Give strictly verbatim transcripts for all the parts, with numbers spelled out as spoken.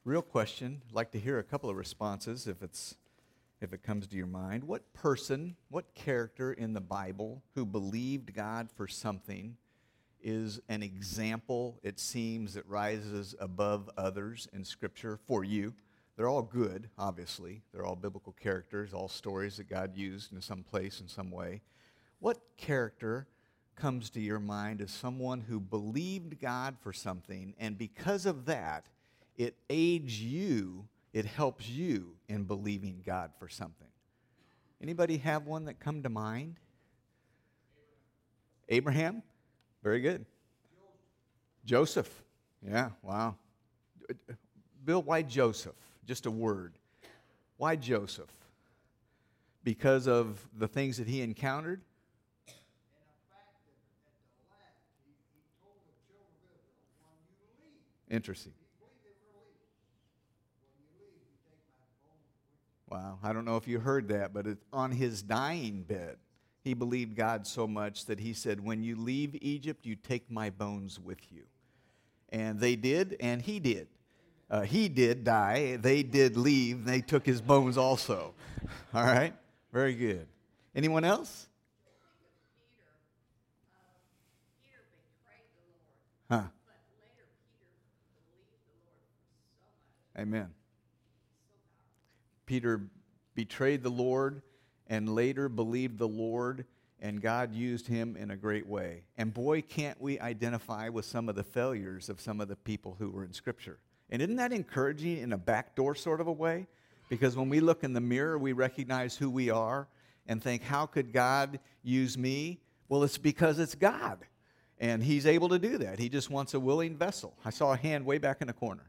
real question. I'd like to hear a couple of responses if it's if it comes to your mind. What person, what character in the Bible who believed God for something is an example, it seems, that rises above others in Scripture for you? They're all good, obviously. They're all biblical characters, all stories that God used in some place, in some way. What character comes to your mind as someone who believed God for something, and because of that, it aids you, it helps you in believing God for something? Anybody have one that come to mind? Abraham? Abraham? Very good. Joseph. Joseph. Yeah, wow. Bill, why Joseph? Just a word. Why Joseph? Because of the things that he encountered? Interesting. Wow, I don't know if you heard that, but it, on his dying bed, he believed God so much that he said, when you leave Egypt, you take my bones with you. And they did, and he did. Uh, he did die, they did leave, they took his bones also. All right, very good. Anyone else? Huh. Amen. Peter betrayed the Lord and later believed the Lord, and God used him in a great way. And boy, can't we identify with some of the failures of some of the people who were in Scripture. And isn't that encouraging in a backdoor sort of a way? Because when we look in the mirror, we recognize who we are and think, how could God use me? Well, it's because it's God. And he's able to do that. He just wants a willing vessel. I saw a hand way back in the corner.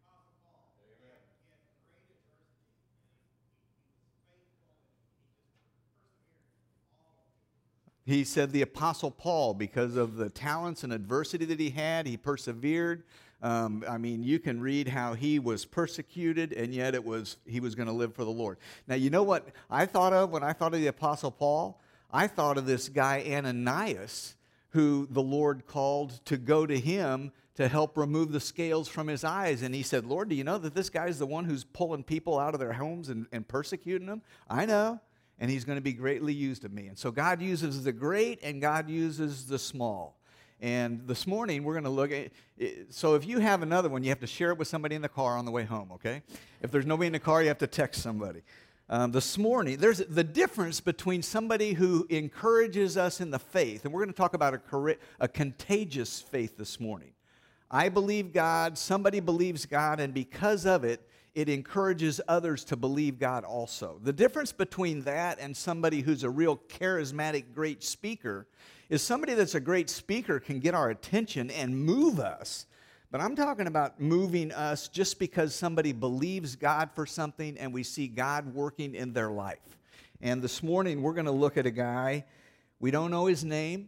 He said the Apostle Paul, because of the talents and adversity that he had, he persevered. Um, I mean, you can read how he was persecuted, and yet it was he was going to live for the Lord. Now, you know what I thought of when I thought of the Apostle Paul? I thought of this guy Ananias, who the Lord called to go to him to help remove the scales from his eyes. And he said, Lord, do you know that this guy's the one who's pulling people out of their homes and, and persecuting them? I know. And he's going to be greatly used of me. And so God uses the great and God uses the small. And this morning we're going to look at, so if you have another one, you have to share it with somebody in the car on the way home, okay? If there's nobody in the car, you have to text somebody. Um, this morning, there's the difference between somebody who encourages us in the faith, and we're going to talk about a, a contagious faith this morning. I believe God, somebody believes God, and because of it, it encourages others to believe God also. The difference between that and somebody who's a real charismatic, great speaker is somebody that's a great speaker can get our attention and move us. But I'm talking about moving us just because somebody believes God for something and we see God working in their life. And this morning we're going to look at a guy. We don't know his name.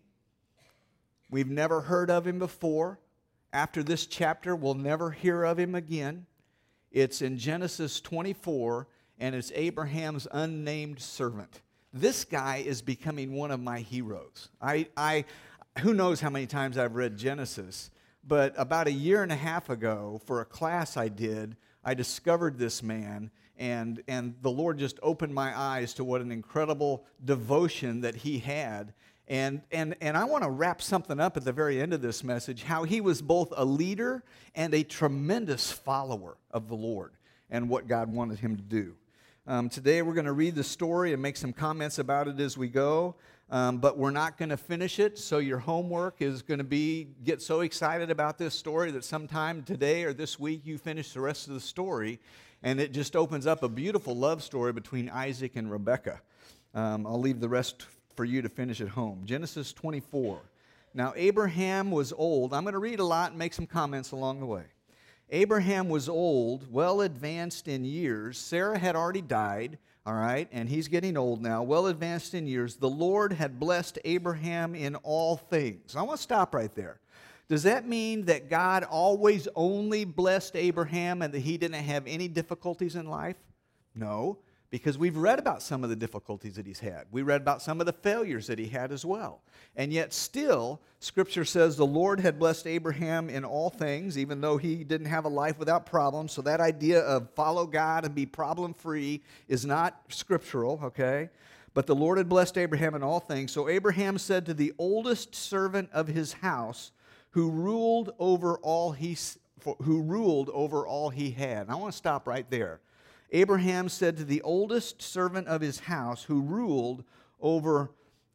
We've never heard of him before. After this chapter, we'll never hear of him again. It's in Genesis twenty-four, and it's Abraham's unnamed servant. This guy is becoming one of my heroes. I, I, who knows how many times I've read Genesis, but about a year and a half ago, for a class I did, I discovered this man, and, and the Lord just opened my eyes to what an incredible devotion that he had. And, and, and I want to wrap something up at the very end of this message, how he was both a leader and a tremendous follower of the Lord and what God wanted him to do. Um, today we're going to read the story and make some comments about it as we go, um, but we're not going to finish it, so your homework is going to be get so excited about this story that sometime today or this week you finish the rest of the story, and it just opens up a beautiful love story between Isaac and Rebekah. Um, I'll leave the rest for you to finish at home. Genesis twenty-four. Now Abraham was old. I'm going to read a lot and make some comments along the way. Abraham was old, well advanced in years. Sarah had already died, all right, and he's getting old now, well advanced in years. The Lord had blessed Abraham in all things. I want to stop right there. Does that mean that God always only blessed Abraham and that he didn't have any difficulties in life? No. because we've read about some of the difficulties that he's had. We read about some of the failures that he had as well. And yet still, Scripture says the Lord had blessed Abraham in all things, even though he didn't have a life without problems. So that idea of follow God and be problem-free is not scriptural, okay? But the Lord had blessed Abraham in all things. So Abraham said to the oldest servant of his house, who ruled over all he, who ruled over all he had. And I want to stop right there. Abraham said to the oldest servant of his house, who ruled over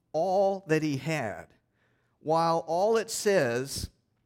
all that he had. While all it says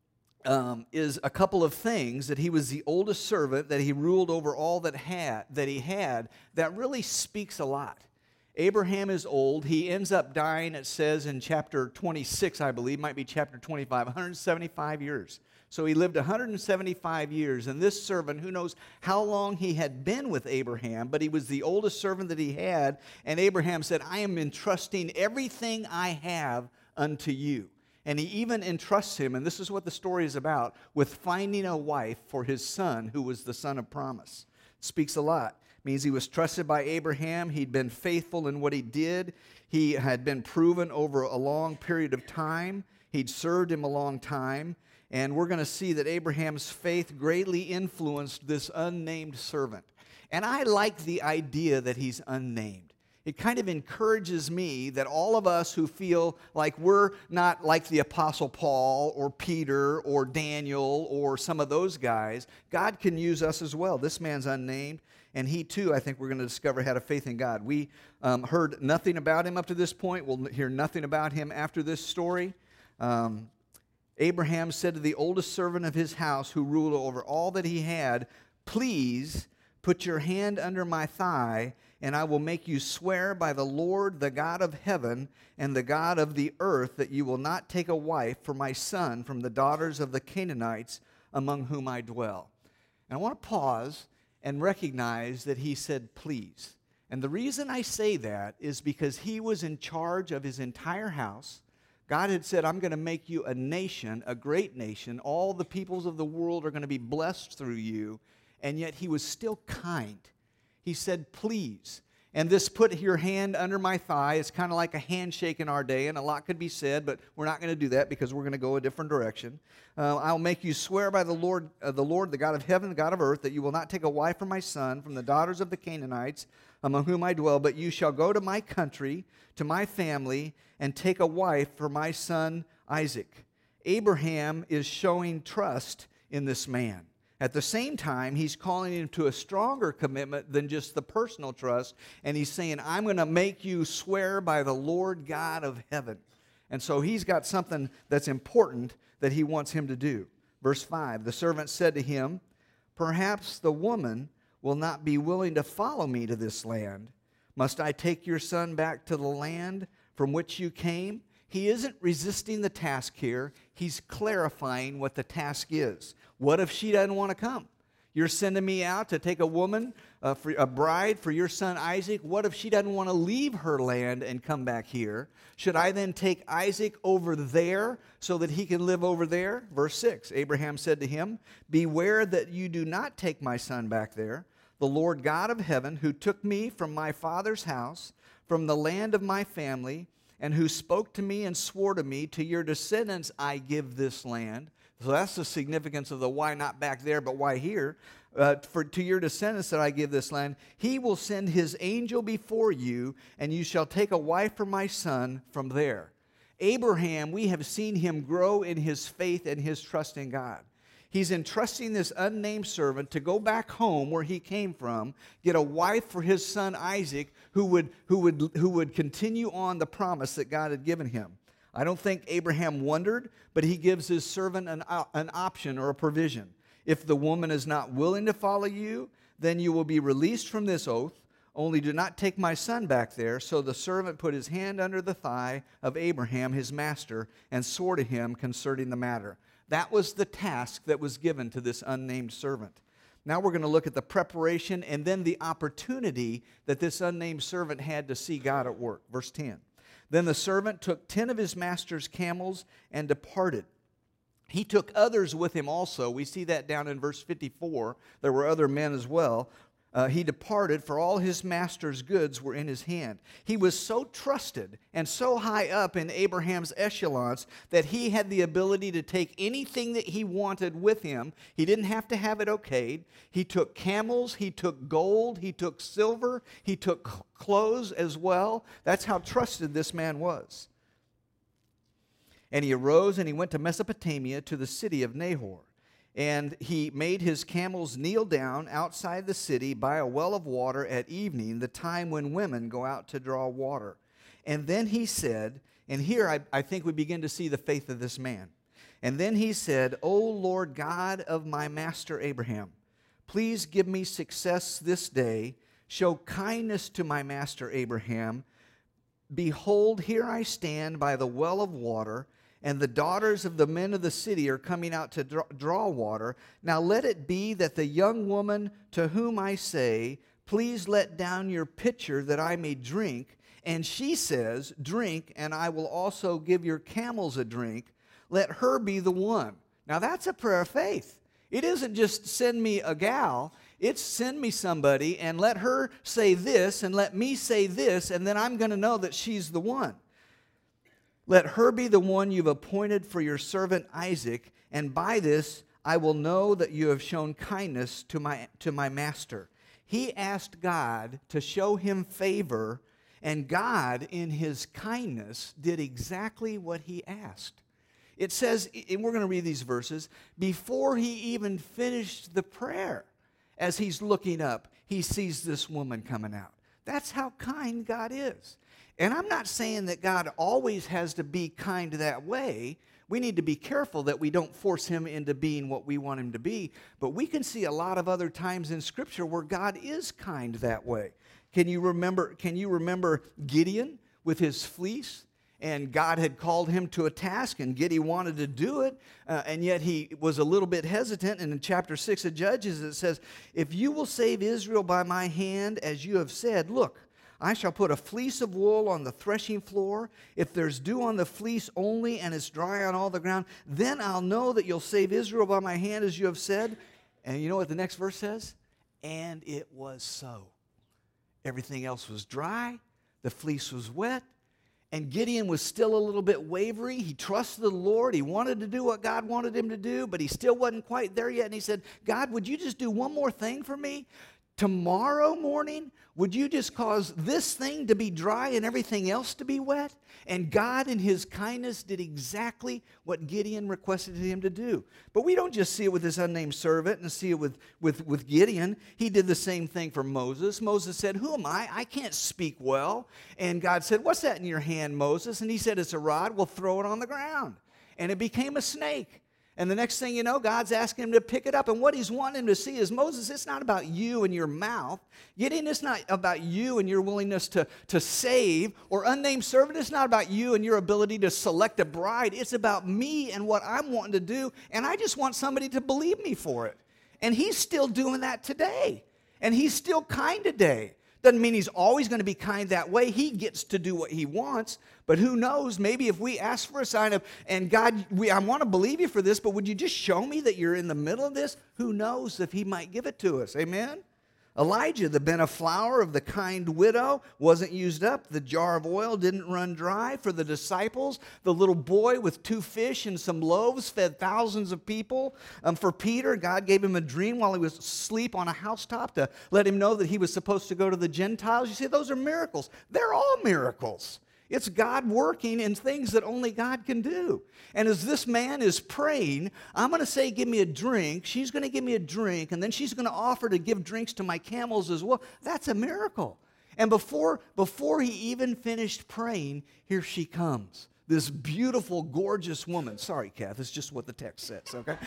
um, is a couple of things, that he was the oldest servant, that he ruled over all that had that he had, that really speaks a lot. Abraham is old. He ends up dying, it says in chapter twenty-six, I believe, might be chapter twenty-five, one hundred seventy-five years. So he lived one hundred seventy-five years, and this servant, who knows how long he had been with Abraham, but he was the oldest servant that he had, and Abraham said, I am entrusting everything I have unto you. And he even entrusts him, and this is what the story is about, with finding a wife for his son, who was the son of promise. It speaks a lot. It means he was trusted by Abraham. He'd been faithful in what he did. He had been proven over a long period of time. He'd served him a long time. And we're going to see that Abraham's faith greatly influenced this unnamed servant. And I like the idea that he's unnamed. It kind of encourages me that all of us who feel like we're not like the Apostle Paul or Peter or Daniel or some of those guys, God can use us as well. This man's unnamed, and he too, I think we're going to discover, had a faith in God. We um, heard nothing about him up to this point. We'll hear nothing about him after this story. Um, Abraham said to the oldest servant of his house, who ruled over all that he had, please put your hand under my thigh, and I will make you swear by the Lord, the God of heaven, and the God of the earth, that you will not take a wife for my son from the daughters of the Canaanites among whom I dwell. And I want to pause and recognize that he said, please. And the reason I say that is because he was in charge of his entire house. God had said, I'm going to make you a nation, a great nation. All the peoples of the world are going to be blessed through you. And yet he was still kind. He said, please. And this put your hand under my thigh is kind of like a handshake in our day, and a lot could be said, but we're not going to do that because we're going to go a different direction. Uh, I'll make you swear by the Lord, uh, the Lord, the God of heaven, the God of earth, that you will not take a wife for my son from the daughters of the Canaanites among whom I dwell, but you shall go to my country, to my family, and take a wife for my son Isaac. Abraham is showing trust in this man. At the same time, he's calling him to a stronger commitment than just the personal trust, and he's saying, I'm going to make you swear by the Lord God of heaven. And so he's got something that's important that he wants him to do. Verse five, the servant said to him, perhaps the woman will not be willing to follow me to this land. Must I take your son back to the land from which you came? He isn't resisting the task here. He's clarifying what the task is. What if she doesn't want to come? You're sending me out to take a woman, uh, for a bride for your son Isaac. What if she doesn't want to leave her land and come back here? Should I then take Isaac over there so that he can live over there? Verse six, Abraham said to him, beware that you do not take my son back there. The Lord God of heaven, who took me from my father's house, from the land of my family, and who spoke to me and swore to me, to your descendants I give this land. So that's the significance of the why not back there, but why here. Uh, for to your descendants that I give this land, he will send his angel before you, and you shall take a wife for my son from there. Abraham, we have seen him grow in his faith and his trust in God. He's entrusting this unnamed servant to go back home where he came from, get a wife for his son Isaac, who would, who would, who would continue on the promise that God had given him. I don't think Abraham wondered, but he gives his servant an, an option or a provision. If the woman is not willing to follow you, then you will be released from this oath. Only do not take my son back there. So the servant put his hand under the thigh of Abraham, his master, and swore to him concerning the matter. That was the task that was given to this unnamed servant. Now we're going to look at the preparation and then the opportunity that this unnamed servant had to see God at work. Verse ten. Then the servant took ten of his master's camels and departed. He took others with him also. We see that down in verse fifty-four. There were other men as well. uh, he departed, for all his master's goods were in his hand. He was so trusted and so high up in Abraham's echelons that he had the ability to take anything that he wanted with him. He didn't have to have it okayed. He took camels, he took gold, he took silver, he took clothes as well. That's how trusted this man was. And he arose and he went to Mesopotamia, to the city of Nahor. And he made his camels kneel down outside the city by a well of water at evening, the time when women go out to draw water. And then he said, and here I, I think we begin to see the faith of this man. And then he said, O Lord God of my master Abraham, please give me success this day. Show kindness to my master Abraham. Behold, here I stand by the well of water, and the daughters of the men of the city are coming out to draw, draw water. Now let it be that the young woman to whom I say, please let down your pitcher that I may drink, and she says, drink, and I will also give your camels a drink, let her be the one. Now that's a prayer of faith. It isn't just send me a gal, it's send me somebody and let her say this and let me say this, and then I'm going to know that she's the one. Let her be the one you've appointed for your servant Isaac, and by this I will know that you have shown kindness to my, to my master. He asked God to show him favor, and God, in his kindness, did exactly what he asked. It says, and we're going to read these verses, before he even finished the prayer, as he's looking up, he sees this woman coming out. That's how kind God is. And I'm not saying that God always has to be kind that way. We need to be careful that we don't force him into being what we want him to be. But we can see a lot of other times in Scripture where God is kind that way. Can you remember, can you remember Gideon with his fleece? And God had called him to a task, and Gideon wanted to do it, uh, and yet he was a little bit hesitant. And in chapter six of Judges, it says, if you will save Israel by my hand, as you have said, look, I shall put a fleece of wool on the threshing floor. If there's dew on the fleece only and it's dry on all the ground, then I'll know that you'll save Israel by my hand, as you have said. And you know what the next verse says? And it was so. Everything else was dry. The fleece was wet. And Gideon was still a little bit wavering. He trusted the Lord. He wanted to do what God wanted him to do, but he still wasn't quite there yet. And he said, God, would you just do one more thing for me? Tomorrow morning, would you just cause this thing to be dry and everything else to be wet? And God, in his kindness, did exactly what Gideon requested him to do. But we don't just see it with this unnamed servant and see it with, with, with Gideon. He did the same thing for Moses. Moses said, who am I? I can't speak well. And God said, what's that in your hand, Moses? And he said, it's a rod. We'll throw it on the ground. And it became a snake. And the next thing you know, God's asking him to pick it up. And what he's wanting him to see is, Moses, it's not about you and your mouth. Gideon, it's not about you and your willingness to, to save. Or unnamed servant, it's not about you and your ability to select a bride. It's about me and what I'm wanting to do. And I just want somebody to believe me for it. And he's still doing that today. And he's still kind today. Doesn't mean he's always going to be kind that way. He gets to do what he wants. But who knows, maybe if we ask for a sign of, and God, we, I want to believe you for this, but would you just show me that you're in the middle of this? Who knows if he might give it to us, amen? Elijah, the bin of flour of the kind widow, wasn't used up. The jar of oil didn't run dry. For the disciples, the little boy with two fish and some loaves fed thousands of people. Um, for Peter, God gave him a dream while he was asleep on a housetop to let him know that he was supposed to go to the Gentiles. You see, those are miracles. They're all miracles. It's God working in things that only God can do. And as this man is praying, I'm going to say, give me a drink. She's going to give me a drink, and then she's going to offer to give drinks to my camels as well. That's a miracle. And before, before he even finished praying, here she comes. This beautiful, gorgeous woman. Sorry, Kath, it's just what the text says, okay?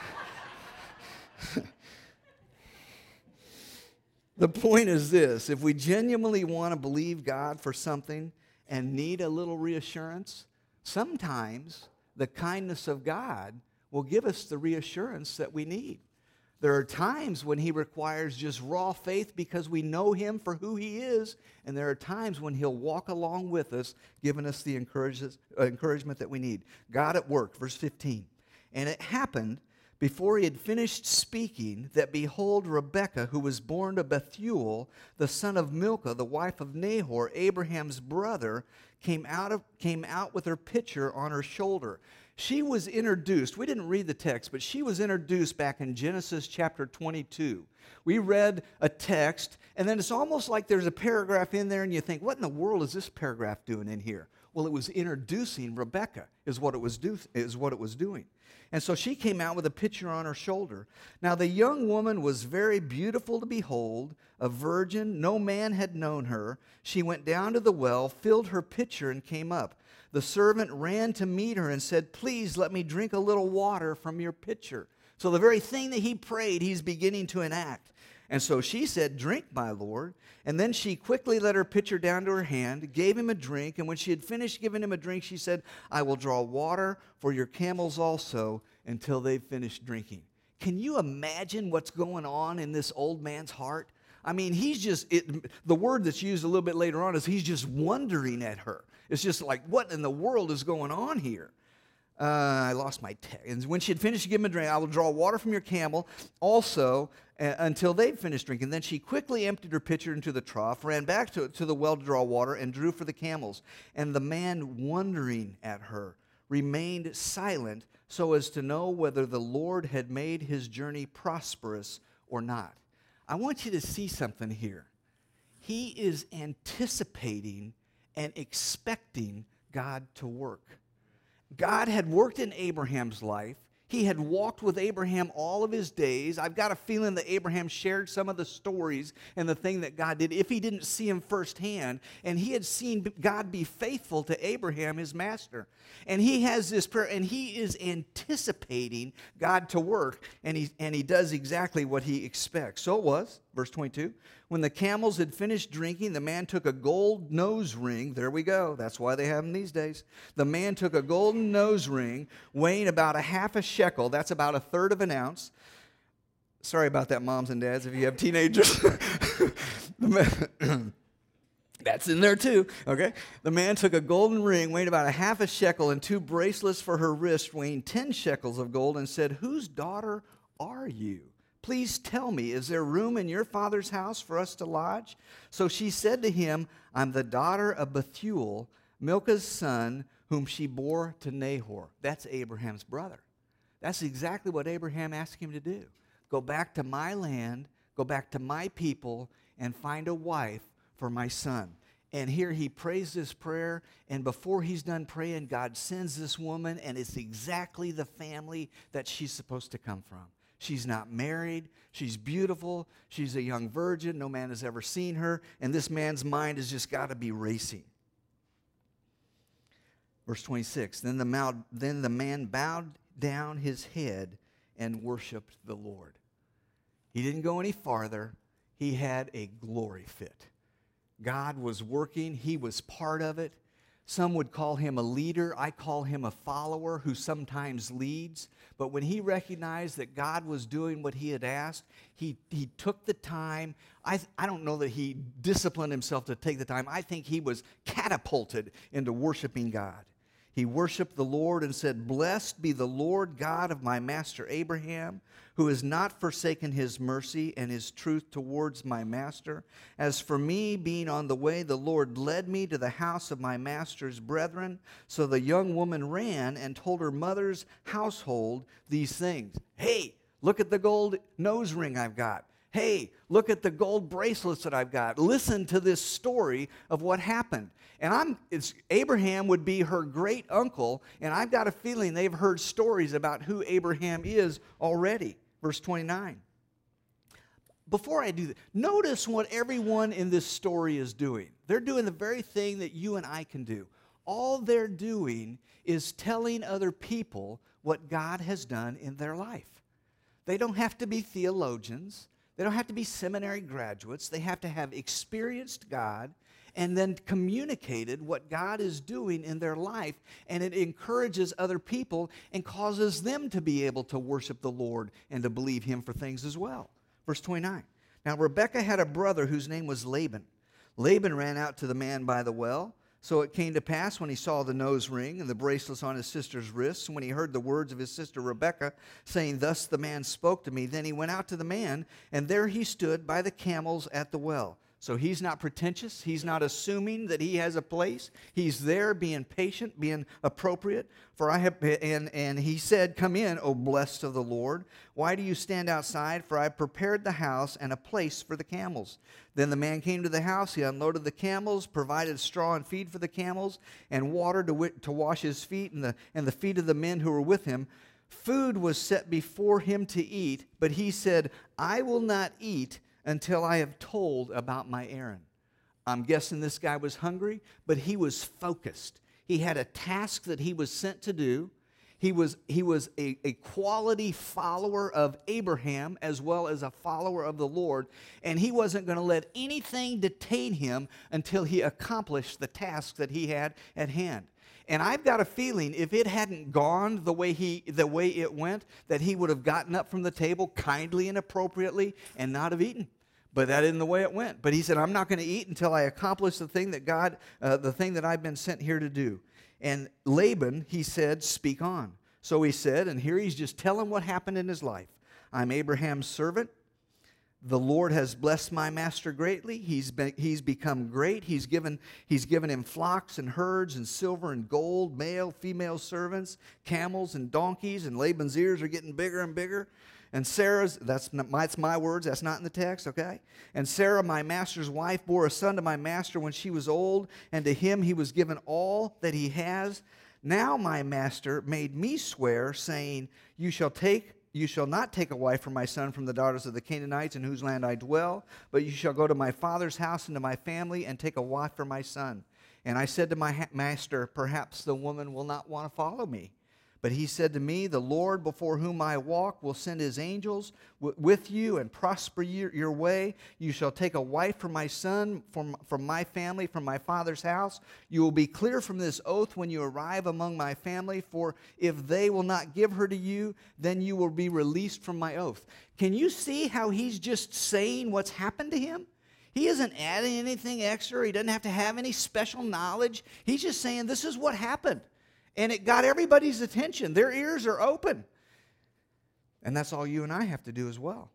The point is this. If we genuinely want to believe God for something and need a little reassurance, sometimes the kindness of God will give us the reassurance that we need. There are times when he requires just raw faith because we know him for who he is, and there are times when he'll walk along with us, giving us the encouragement that we need. God at work, verse fifteen. And it happened before he had finished speaking, that behold, Rebekah, who was born to Bethuel, the son of Milcah, the wife of Nahor, Abraham's brother, came out of came out with her pitcher on her shoulder. She was introduced. We didn't read the text, but she was introduced back in Genesis chapter twenty-two. We read a text, and then it's almost like there's a paragraph in there, and you think, what in the world is this paragraph doing in here? Well, it was introducing Rebekah, is what it was do, is what it was doing. And so she came out with a pitcher on her shoulder. Now the young woman was very beautiful to behold, a virgin. No man had known her. She went down to the well, filled her pitcher, and came up. The servant ran to meet her and said, please let me drink a little water from your pitcher. So the very thing that he prayed, he's beginning to enact. And so she said, drink, my lord. And then she quickly let her pitcher down to her hand, gave him a drink. And when she had finished giving him a drink, she said, I will draw water for your camels also until they've finished drinking. Can you imagine what's going on in this old man's heart? I mean, he's just, it, the word that's used a little bit later on is he's just wondering at her. It's just like, what in the world is going on here? Uh, I lost my text. And when she had finished giving him a drink, I will draw water from your camel also uh, until they'd finished drinking. Then she quickly emptied her pitcher into the trough, ran back to, to the well to draw water, and drew for the camels. And the man, wondering at her, remained silent so as to know whether the Lord had made his journey prosperous or not. I want you to see something here. He is anticipating and expecting God to work. God had worked in Abraham's life. He had walked with Abraham all of his days. I've got a feeling that Abraham shared some of the stories and the thing that God did if he didn't see him firsthand. And he had seen God be faithful to Abraham, his master. And he has this prayer, and he is anticipating God to work, and he, and he does exactly what he expects. So it was, verse twenty-two, when the camels had finished drinking, the man took a gold nose ring. There we go. That's why they have them these days. The man took a golden nose ring weighing about a half a shekel. That's about a third of an ounce. Sorry about that, moms and dads, if you have teenagers. That's in there too, okay? The man took a golden ring weighing about a half a shekel and two bracelets for her wrist weighing ten shekels of gold and said, whose daughter are you? Please tell me, is there room in your father's house for us to lodge? So she said to him, I'm the daughter of Bethuel, Milcah's son, whom she bore to Nahor. That's Abraham's brother. That's exactly what Abraham asked him to do. Go back to my land, go back to my people, and find a wife for my son. And here he prays this prayer, and before he's done praying, God sends this woman, and it's exactly the family that she's supposed to come from. She's not married. She's beautiful. She's a young virgin. No man has ever seen her. And this man's mind has just got to be racing. Verse twenty-six, then the, mouth, then the man bowed down his head and worshiped the Lord. He didn't go any farther. He had a glory fit. God was working. He was part of it. Some would call him a leader. I call him a follower who sometimes leads. But when he recognized that God was doing what he had asked, he, he took the time. I, I don't know that he disciplined himself to take the time. I think he was catapulted into worshiping God. He worshiped the Lord and said, blessed be the Lord God of my master Abraham, who has not forsaken his mercy and his truth towards my master. As for me, being on the way, the Lord led me to the house of my master's brethren. So the young woman ran and told her mother's household these things. Hey, look at the gold nose ring I've got. Hey, look at the gold bracelets that I've got. Listen to this story of what happened. And I'm, it's, Abraham would be her great uncle, and I've got a feeling they've heard stories about who Abraham is already. Verse twenty-nine. Before I do that, notice what everyone in this story is doing. They're doing the very thing that you and I can do. All they're doing is telling other people what God has done in their life. They don't have to be theologians. They don't have to be seminary graduates. They have to have experienced God and then communicated what God is doing in their life, and it encourages other people and causes them to be able to worship the Lord and to believe him for things as well. Verse twenty-nine. Now Rebekah had a brother whose name was Laban. Laban ran out to the man by the well, So it came to pass when he saw the nose ring and the bracelets on his sister's wrists, and when he heard the words of his sister Rebekah, saying, thus the man spoke to me, then he went out to the man, and there he stood by the camels at the well. So he's not pretentious. He's not assuming that he has a place. He's there being patient, being appropriate. For I have, and, and he said, come in, O blessed of the Lord. Why do you stand outside? For I have prepared the house and a place for the camels. Then the man came to the house. He unloaded the camels, provided straw and feed for the camels, and water to, to wash his feet and the, and the feet of the men who were with him. Food was set before him to eat, but he said, I will not eat until I have told about my errand. I'm guessing this guy was hungry, but he was focused. He had a task that he was sent to do. He was, he was a, a quality follower of Abraham as well as a follower of the Lord, and he wasn't going to let anything detain him until he accomplished the task that he had at hand. And I've got a feeling if it hadn't gone the way he, the way it went, that he would have gotten up from the table kindly and appropriately and not have eaten. But that isn't the way it went. But he said, I'm not going to eat until I accomplish the thing that God, uh, the thing that I've been sent here to do. And Laban, he said, speak on. So he said, and here he's just telling what happened in his life. I'm Abraham's servant. The Lord has blessed my master greatly. He's been, he's become great. He's given, he's given him flocks and herds and silver and gold, male, female servants, camels and donkeys, and Laban's ears are getting bigger and bigger. And Sarah's, that's, not, that's my words, that's not in the text, okay? And Sarah, my master's wife, bore a son to my master when she was old, and to him he was given all that he has. Now my master made me swear, saying, you shall take You shall not take a wife for my son from the daughters of the Canaanites in whose land I dwell, but you shall go to my father's house and to my family and take a wife for my son. And I said to my ha- master, perhaps the woman will not want to follow me. But he said to me, the Lord before whom I walk will send his angels w- with you and prosper your, your way. You shall take a wife for my son, from, from my family, from my father's house. You will be clear from this oath when you arrive among my family, for if they will not give her to you, then you will be released from my oath. Can you see how he's just saying what's happened to him? He isn't adding anything extra. He doesn't have to have any special knowledge. He's just saying this is what happened. And it got everybody's attention. Their ears are open. And that's all you and I have to do as well.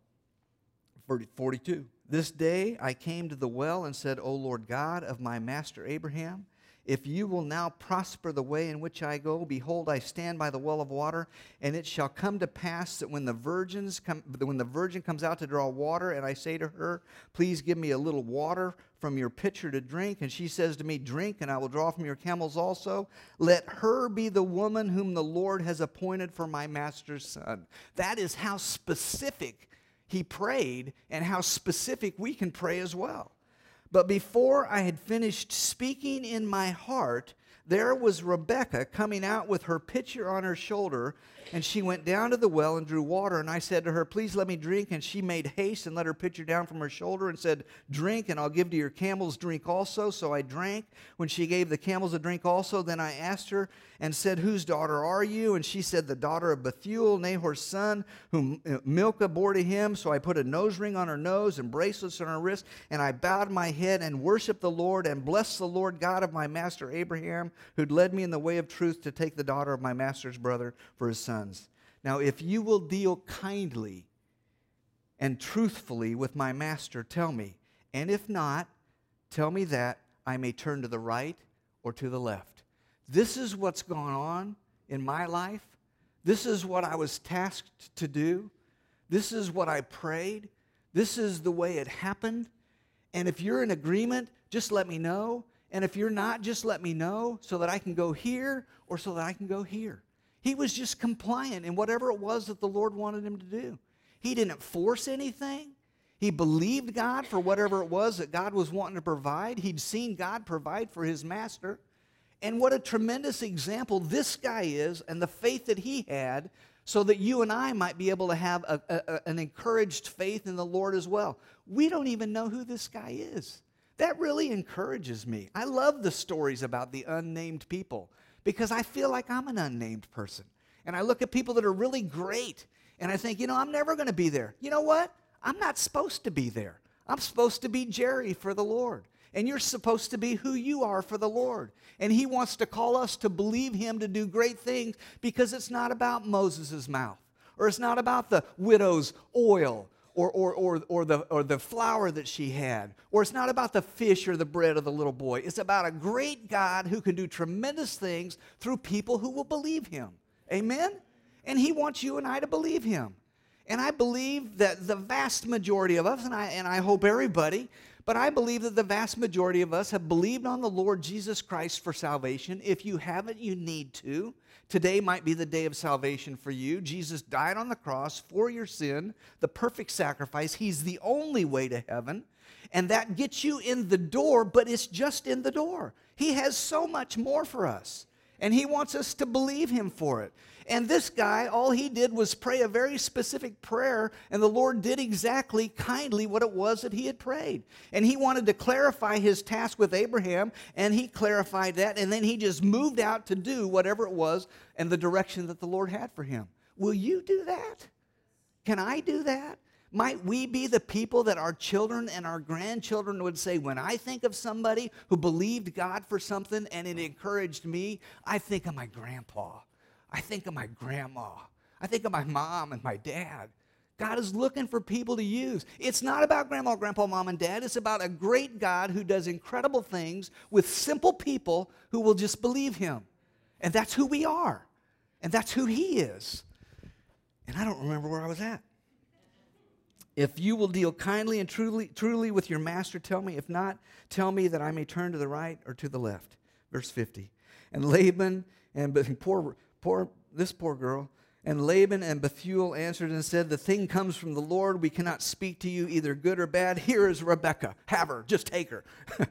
forty-two. This day I came to the well and said, O Lord God of my master Abraham, if you will now prosper the way in which I go, behold, I stand by the well of water, and it shall come to pass that when the virgins come, when the virgin comes out to draw water, and I say to her, please give me a little water from your pitcher to drink, and she says to me, drink, and I will draw from your camels also. Let her be the woman whom the Lord has appointed for my master's son. That is how specific he prayed, and how specific we can pray as well. But before I had finished speaking in my heart, there was Rebekah coming out with her pitcher on her shoulder, and she went down to the well and drew water. And I said to her, please let me drink. And she made haste and let her pitcher down from her shoulder and said, drink, and I'll give to your camels drink also. So I drank. When she gave the camels a drink also, then I asked her and said, whose daughter are you? And she said, the daughter of Bethuel, Nahor's son, whom Milcah bore to him. So I put a nose ring on her nose and bracelets on her wrist, and I bowed my head and worshiped the Lord and blessed the Lord God of my master Abraham, who'd led me in the way of truth to take the daughter of my master's brother for his sons. Now, if you will deal kindly and truthfully with my master, tell me. And if not, tell me that I may turn to the right or to the left. This is what's gone on in my life. This is what I was tasked to do. This is what I prayed. This is the way it happened. And if you're in agreement, just let me know. And if you're not, just let me know so that I can go here or so that I can go here. He was just compliant in whatever it was that the Lord wanted him to do. He didn't force anything. He believed God for whatever it was that God was wanting to provide. He'd seen God provide for his master. And what a tremendous example this guy is, and the faith that he had, so that you and I might be able to have a, a, an encouraged faith in the Lord as well. We don't even know who this guy is. That really encourages me. I love the stories about the unnamed people, because I feel like I'm an unnamed person. And I look at people that are really great, and I think, you know, I'm never going to be there. You know what? I'm not supposed to be there. I'm supposed to be Jerry for the Lord. And you're supposed to be who you are for the Lord. And he wants to call us to believe him to do great things, because it's not about Moses' mouth, or it's not about the widow's oil, or, or, or, or, the, or the flour that she had, or it's not about the fish or the bread of the little boy. It's about a great God who can do tremendous things through people who will believe him. Amen? And he wants you and I to believe him. And I believe that the vast majority of us, and I, and I hope everybody, but I believe that the vast majority of us have believed on the Lord Jesus Christ for salvation. If you haven't, you need to. Today might be the day of salvation for you. Jesus died on the cross for your sin, the perfect sacrifice. He's the only way to heaven. And that gets you in the door, but it's just in the door. He has so much more for us. And he wants us to believe him for it. And this guy, all he did was pray a very specific prayer, and the Lord did exactly, kindly, what it was that he had prayed. And he wanted to clarify his task with Abraham, and he clarified that, and then he just moved out to do whatever it was and the direction that the Lord had for him. Will you do that? Can I do that? Might we be the people that our children and our grandchildren would say, when I think of somebody who believed God for something and it encouraged me, I think of my grandpa. I think of my grandma. I think of my mom and my dad. God is looking for people to use. It's not about grandma, grandpa, mom, and dad. It's about a great God who does incredible things with simple people who will just believe him. And that's who we are. And that's who he is. And I don't remember where I was at. If you will deal kindly and truly, truly with your master, tell me. If not, tell me that I may turn to the right or to the left. Verse fifty. And Laban and poor Poor, this poor girl. And Laban and Bethuel answered and said, the thing comes from the Lord. We cannot speak to you either good or bad. Here is Rebekah. Have her. Just take her.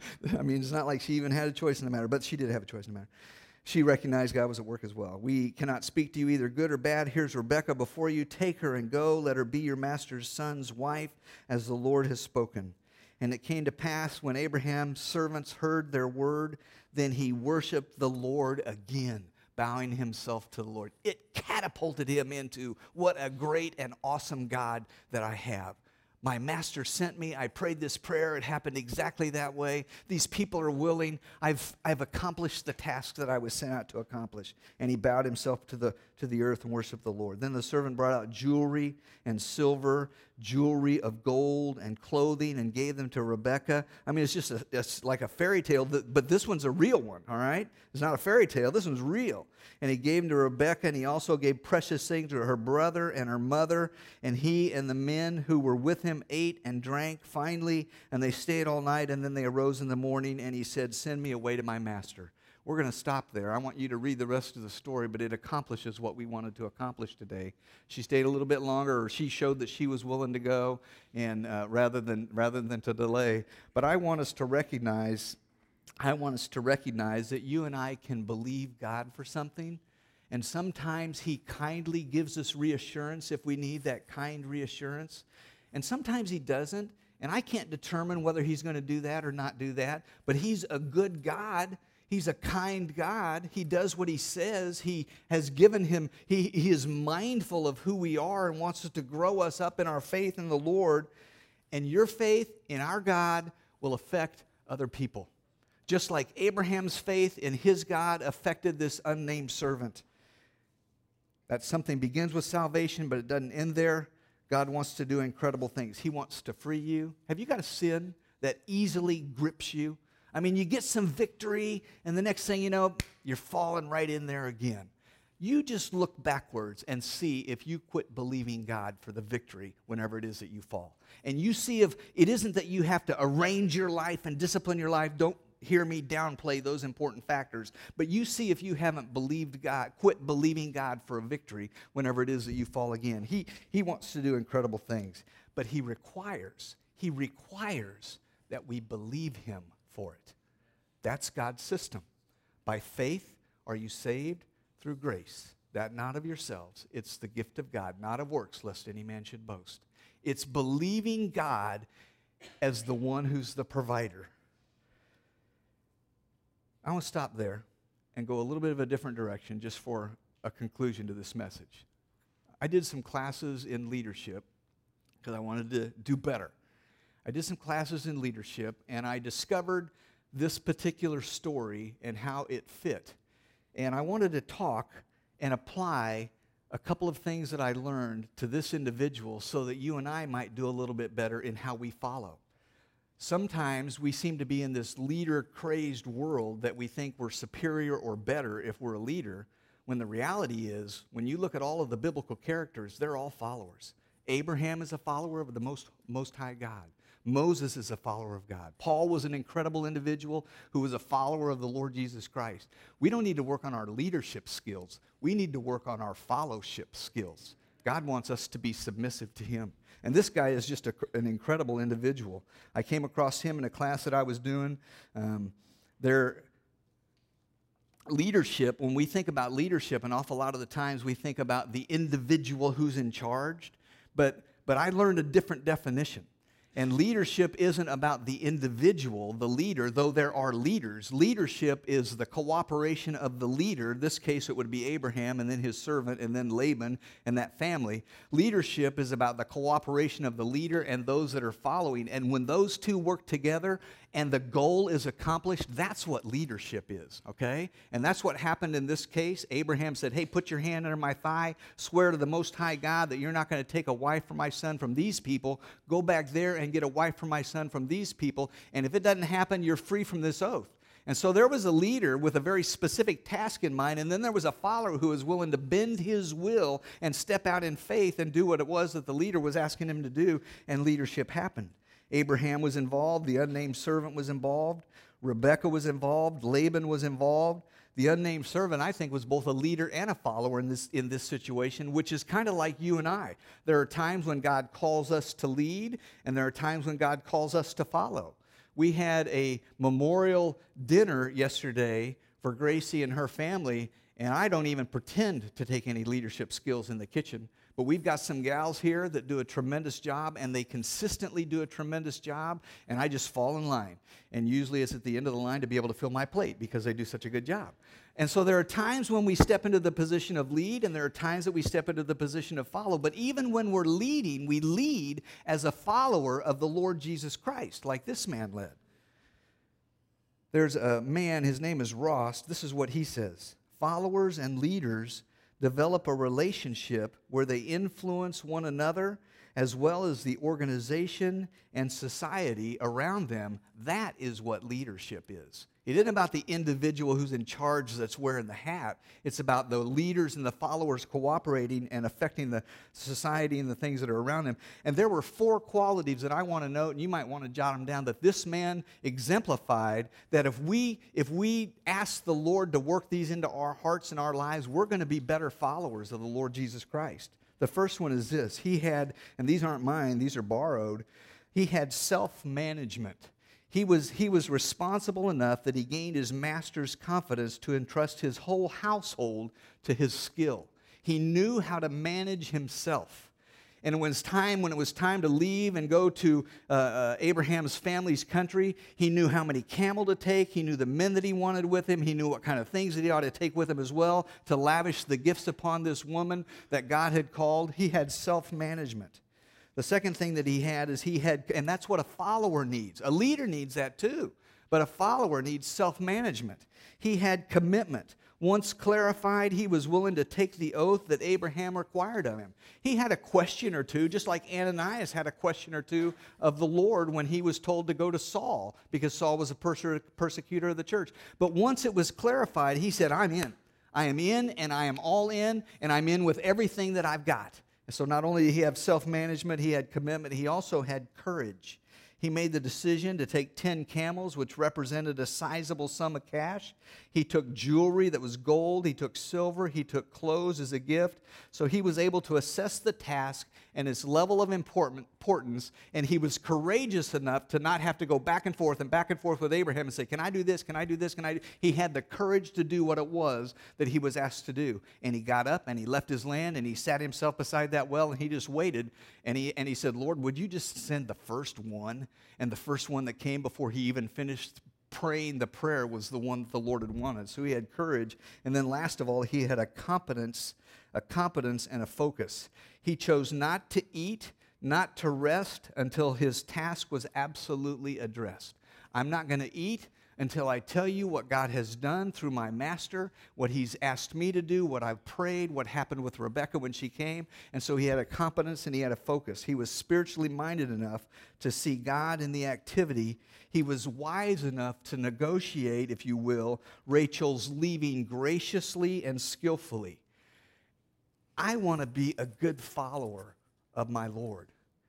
I mean, it's not like she even had a choice in the matter, but she did have a choice in the matter. She recognized God was at work as well. We cannot speak to you either good or bad. Here's Rebekah before you. Take her and go. Let her be your master's son's wife, as the Lord has spoken. And it came to pass when Abraham's servants heard their word, then he worshiped the Lord again, bowing himself to the Lord. It catapulted him into, what a great and awesome God that I have. My master sent me. I prayed this prayer. It happened exactly that way. These people are willing. I've, I've accomplished the task that I was sent out to accomplish. And he bowed himself to the, to the earth and worshiped the Lord. Then the servant brought out jewelry and silver, jewelry of gold and clothing, and gave them to Rebekah. I mean, it's just a, it's like a fairy tale, but this one's a real one, all right? It's not a fairy tale. This one's real. And he gave them to Rebekah, and he also gave precious things to her brother and her mother. And he and the men who were with him ate and drank finely, and they stayed all night. And then they arose in the morning, and he said, send me away to my master. We're going to stop there. I want you to read the rest of the story, but it accomplishes what we wanted to accomplish today. She stayed a little bit longer, or she showed that she was willing to go, and uh, rather than rather than to delay. But I want us to recognize, I want us to recognize that you and I can believe God for something, and sometimes he kindly gives us reassurance if we need that kind reassurance, and sometimes he doesn't, and I can't determine whether he's going to do that or not do that, but he's a good God. He's a kind God. He does what he says. He has given him, he, he is mindful of who we are and wants us to grow us up in our faith in the Lord. And your faith in our God will affect other people. Just like Abraham's faith in his God affected this unnamed servant. That something begins with salvation, but it doesn't end there. God wants to do incredible things. He wants to free you. Have you got a sin that easily grips you? I mean, you get some victory, and the next thing you know, you're falling right in there again. You just look backwards and see if you quit believing God for the victory whenever it is that you fall. And you see if it isn't that you have to arrange your life and discipline your life. Don't hear me downplay those important factors. But you see if you haven't believed God, quit believing God for a victory whenever it is that you fall again. He, he wants to do incredible things, but he requires, he requires that we believe him for it. That's God's system. By faith are you saved through grace, that not of yourselves. It's the gift of God, not of works, lest any man should boast. It's believing God as the one who's the provider. I want to stop there and go a little bit of a different direction just for a conclusion to this message. I did some classes in leadership because I wanted to do better. I did some classes in leadership, and I discovered this particular story and how it fit. And I wanted to talk and apply a couple of things that I learned to this individual so that you and I might do a little bit better in how we follow. Sometimes we seem to be in this leader-crazed world that we think we're superior or better if we're a leader, when the reality is, when you look at all of the biblical characters, they're all followers. Abraham is a follower of the Most, Most High God. Moses is a follower of God. Paul was an incredible individual who was a follower of the Lord Jesus Christ. We don't need to work on our leadership skills. We need to work on our fellowship skills. God wants us to be submissive to Him. And this guy is just a, an incredible individual. I came across him in a class that I was doing. Um, their leadership, when we think about leadership, an awful lot of the times we think about the individual who's in charge. But, but I learned a different definition. And leadership isn't about the individual, the leader, though there are leaders. Leadership is the cooperation of the leader. In this case, it would be Abraham and then his servant and then Laban and that family. Leadership is about the cooperation of the leader and those that are following. And when those two work together and the goal is accomplished, that's what leadership is, okay? And that's what happened in this case. Abraham said, hey, put your hand under my thigh, swear to the Most High God that you're not going to take a wife for my son from these people. Go back there and get a wife for my son from these people. And if it doesn't happen, you're free from this oath. And so there was a leader with a very specific task in mind, and then there was a follower who was willing to bend his will and step out in faith and do what it was that the leader was asking him to do, and leadership happened. Abraham was involved. The unnamed servant was involved. Rebekah was involved. Laban was involved. The unnamed servant, I think, was both a leader and a follower in this, in this situation, which is kind of like you and I. There are times when God calls us to lead, and there are times when God calls us to follow. We had a memorial dinner yesterday for Gracie and her family, and I don't even pretend to take any leadership skills in the kitchen. But we've got some gals here that do a tremendous job, and they consistently do a tremendous job, and I just fall in line. And usually it's at the end of the line to be able to fill my plate because they do such a good job. And so there are times when we step into the position of lead, and there are times that we step into the position of follow. But even when we're leading, we lead as a follower of the Lord Jesus Christ, like this man led. There's a man, his name is Ross. This is what he says. Followers and leaders develop a relationship where they influence one another as well as the organization and society around them. That is what leadership is. It isn't about the individual who's in charge that's wearing the hat. It's about the leaders and the followers cooperating and affecting the society and the things that are around them. And there were four qualities that I want to note, and you might want to jot them down, that this man exemplified, that if we, if we ask the Lord to work these into our hearts and our lives, we're going to be better followers of the Lord Jesus Christ. The first one is this. He had, and these aren't mine, these are borrowed, he had self-management. He was, he was responsible enough that he gained his master's confidence to entrust his whole household to his skill. He knew how to manage himself. And when it was time, when it was time to leave and go to uh, uh, Abraham's family's country, he knew how many camel to take. He knew the men that he wanted with him. He knew what kind of things that he ought to take with him as well to lavish the gifts upon this woman that God had called. He had self-management. The second thing that he had is he had, and that's what a follower needs. A leader needs that too, but a follower needs self-management. He had commitment. Once clarified, he was willing to take the oath that Abraham required of him. He had a question or two, just like Ananias had a question or two of the Lord when he was told to go to Saul, because Saul was a perse- persecutor of the church. But once it was clarified, he said, I'm in. I am in, and I am all in, and I'm in with everything that I've got. So not only did he have self-management, he had commitment, he also had courage. He made the decision to take ten camels, which represented a sizable sum of cash. He took jewelry that was gold. He took silver. He took clothes as a gift. So he was able to assess the task and its level of importance, and he was courageous enough to not have to go back and forth and back and forth with Abraham and say, can I do this? Can I do this? Can I do? He had the courage to do what it was that he was asked to do. And he got up and he left his land and he sat himself beside that well and he just waited. And he, and he said, Lord, would you just send the first one? And the first one that came before he even finished praying the prayer was the one that the Lord had wanted. So he had courage. And then last of all, he had a competence, a competence and a focus. He chose not to eat, not to rest until his task was absolutely addressed. I'm not going to eat until I tell you what God has done through my master, what he's asked me to do, what I've prayed, what happened with Rebecca when she came. And so he had a competence and he had a focus. He was spiritually minded enough to see God in the activity. He was wise enough to negotiate, if you will, Rachel's leaving graciously and skillfully. I want to be a good follower of my Lord.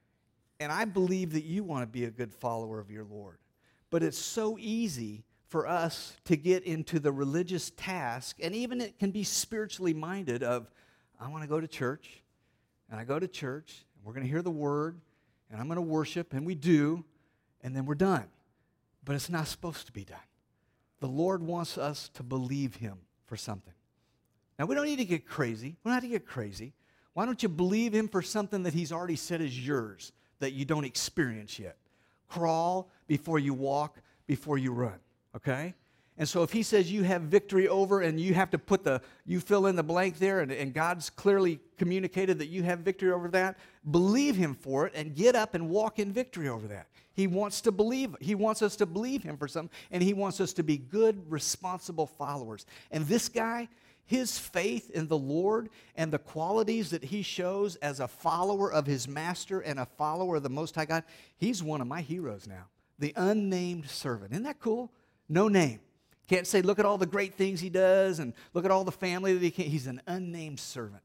And I believe that you want to be a good follower of your Lord. But it's so easy for us to get into the religious task, and even it can be spiritually minded of, I want to go to church, and I go to church, and we're going to hear the word, and I'm going to worship, and we do, and then we're done. But it's not supposed to be done. The Lord wants us to believe him for something. Now, we don't need to get crazy. We don't have to get crazy. Why don't you believe him for something that he's already said is yours that you don't experience yet? Crawl before you walk, before you run, okay? And so if he says you have victory over, and you have to put the, you fill in the blank there, and, and God's clearly communicated that you have victory over that, believe him for it and get up and walk in victory over that. He wants to believe, he wants us to believe him for something, and he wants us to be good, responsible followers. And this guy, his faith in the Lord and the qualities that he shows as a follower of his master and a follower of the Most High God, he's one of my heroes now. The unnamed servant. Isn't that cool? No name. Can't say, look at all the great things he does and look at all the family that he can. He's an unnamed servant.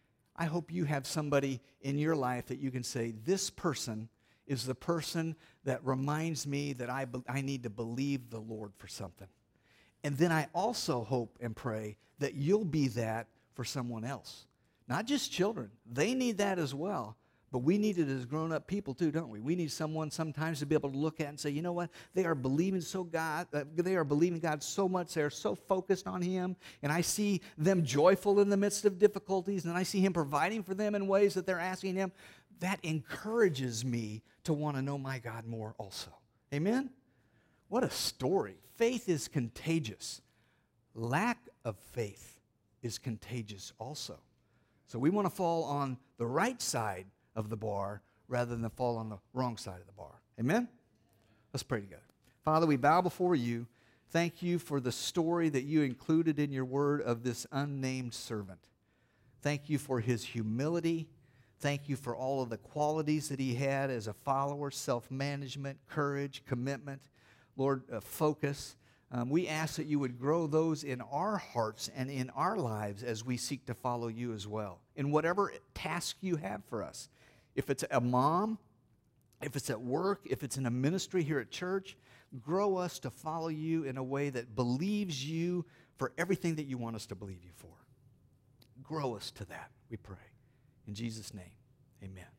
I hope you have somebody in your life that you can say, this person is the person that reminds me that I, I need to believe the Lord for something. And then I also hope and pray that you'll be that for someone else. Not just children. They need that as well. But we need it as grown-up people too, don't we? We need someone sometimes to be able to look at and say, you know what? They are believing so God, uh, they are believing God so much. They are so focused on him. And I see them joyful in the midst of difficulties. And I see him providing for them in ways that they're asking him. That encourages me to want to know my God more also. Amen? What a story. Faith is contagious. Lack of faith is contagious also. So we want to fall on the right side of the bar rather than fall on the wrong side of the bar. Amen? Let's pray together. Father, we bow before you. Thank you for the story that you included in your word of this unnamed servant. Thank you for his humility. Thank you for all of the qualities that he had as a follower, self-management, courage, commitment, Lord, uh, focus. Um, we ask that you would grow those in our hearts and in our lives as we seek to follow you as well, in whatever task you have for us. If it's a mom, if it's at work, if it's in a ministry here at church, grow us to follow you in a way that believes you for everything that you want us to believe you for. Grow us to that, we pray. In Jesus' name, amen.